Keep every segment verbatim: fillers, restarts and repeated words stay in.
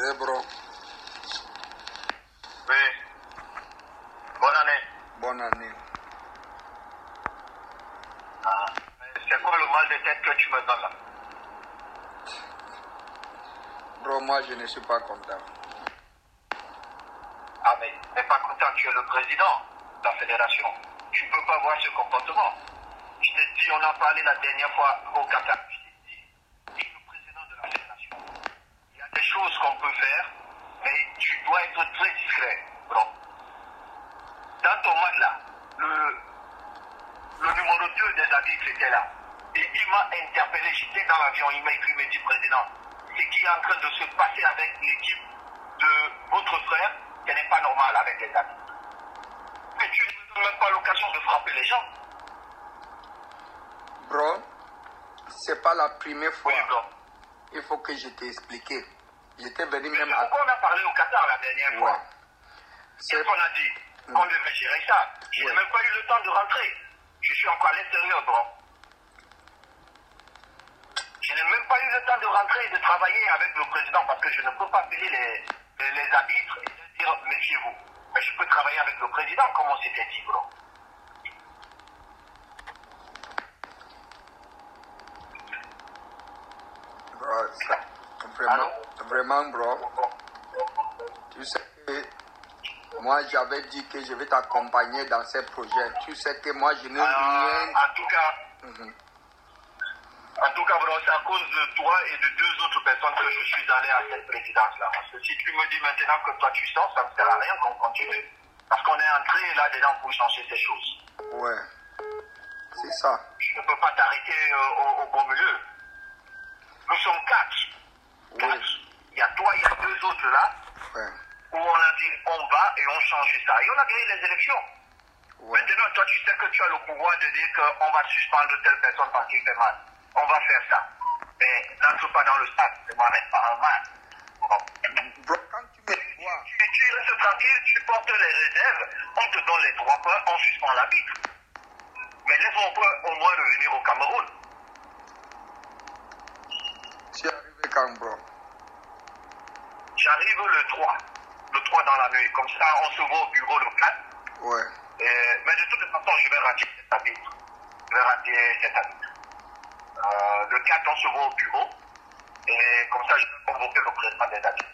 Eh bro. Oui. Bonne année. Bonne année. Ah. C'est quoi le mal de tête que tu me donnes là? Bro, moi je ne suis pas content. Ah mais t'es pas content, tu es le président de la fédération. Tu peux pas voir ce comportement. Je t'ai dit, on a parlé la dernière fois au Qatar. Je t'ai dit, tu es le président de la fédération. Il y a des choses qu'on peut faire, mais tu dois être très discret, bro. Dans ton match là, le, le numéro deux des arbitres était là. Et il m'a interpellé, j'étais dans l'avion, il m'a écrit, il m'a dit, président, ce qui est en train de se passer avec l'équipe de votre frère, ce n'est pas normal avec les arbitres. Mais tu ne donnes même pas l'occasion de frapper les gens. Bro, c'est pas la première fois. Oui, bro. Il faut que je t'ai expliqué. J'étais venu Mais même c'est à... pourquoi on a parlé au Qatar la dernière Ouais. fois. C'est... Qu'est-ce qu'on a dit? Mm. Qu'on devait gérer ça. Je Ouais. n'ai même pas eu le temps de rentrer. Je suis encore à l'extérieur, bro. Je n'ai même pas eu le temps de rentrer et de travailler avec le président parce que je ne peux pas appeler les, les, les arbitres et leur dire méfiez-vous. Mais je peux travailler avec le président comme on s'était dit, bro. Bro, ça... Vraiment, vraiment, bro. Tu sais que moi j'avais dit que je vais t'accompagner dans ces projets. Tu sais que moi je n'ai Euh, rien. en tout cas, Mhm. en tout cas, bro, c'est à cause de toi et de deux autres personnes que je suis allé à cette présidence-là. Parce que si tu me dis maintenant que toi tu sors, ça ne me sert à rien qu'on continue. Parce qu'on est entré là-dedans pour changer ces choses. Ouais, c'est ça. Je ne peux pas t'arrêter euh, au, au beau milieu. Nous sommes quatre. Oui, Quatre. Il y a toi, il y a deux autres là, ouais, où on a dit on va et on change ça. Et on a gagné les élections. ouais. Maintenant, toi, tu sais que tu as le pouvoir de dire qu'on va suspendre telle personne parce qu'il fait mal. On va faire ça. Mais n'entre pas dans le stade, ne m'arrête pas un mal. Bon. Bro, quand tu me vois, Tu, tu restes tranquille, tu portes les réserves, on te donne les trois points, on suspend l'arbitre. Mais laisse-moi au moins revenir au Cameroun. tu es arrivé quand, bro? J'arrive le trois. Le trois dans la nuit. Comme ça, on se voit au bureau le quatre. Ouais, Et, mais de toute façon, je vais rater cet arbitre. Je vais rater cet arbitre. Euh, le quatre, on se voit au bureau. Et comme ça, je vais convoquer le président des arbitres.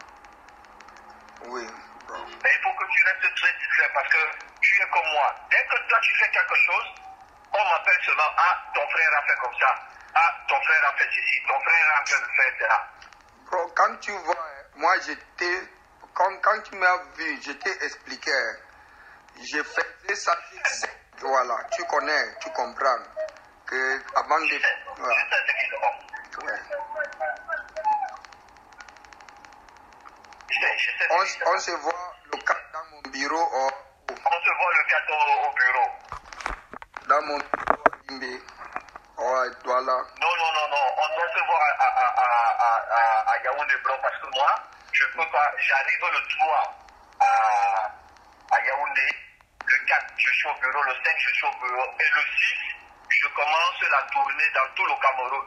oui, bro. Mais il faut que tu restes très discret parce que tu es comme moi. Dès que toi, tu fais quelque chose, on m'appelle seulement, ah, ton frère a fait comme ça. Ah, ton frère a fait ceci. Ton frère est en train de faire cela. Bro, quand tu vois, hein, moi j'étais, quand, quand tu m'as vu, je t'ai expliqué, hein, je faisais ça, voilà, tu connais, tu comprends, que avant Je de... sais. Voilà, Je sais ce qu'ils ont. ouais. Je sais, je sais ce on, qu'ils on ont. se voit le cap dans mon bureau, oh, On se voit le quatre au, au bureau. dans mon bureau, Limbe. Ouais, voilà. Non, non, non, non. On doit se voir à, à, à, à, à Yaoundé, bro, parce que moi, je peux pas. J'arrive le trois à, à Yaoundé. Le quatre, je suis au bureau. Le cinq, je suis au bureau. Et le six, je commence la tournée dans tout le Cameroun.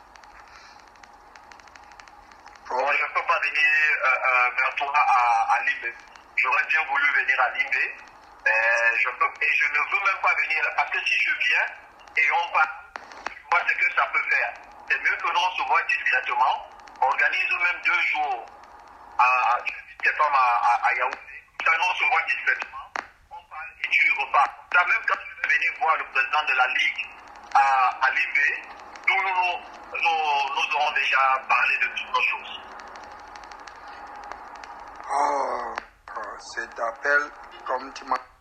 Bro, Moi, je ne peux pas venir euh, euh, vers toi à, à Limbe. J'aurais bien voulu venir à Limbe, mais je peux, et je ne veux même pas venir là. Parce que si je viens et on parle, je vois ce que ça peut faire. C'est mieux que l'on se voit discrètement. On organise même deux jours à, tu invites tes femmes à, à, à Yaoundé. Comme ça, nous, on se voit discrètement. On parle et tu repars. Comme ça, même quand tu veux venir voir le président de la Ligue à, à Limbe, nous, nous, nous, nous, nous aurons déjà parlé de toutes nos choses. oh, bro, cet appel, comme tu m'as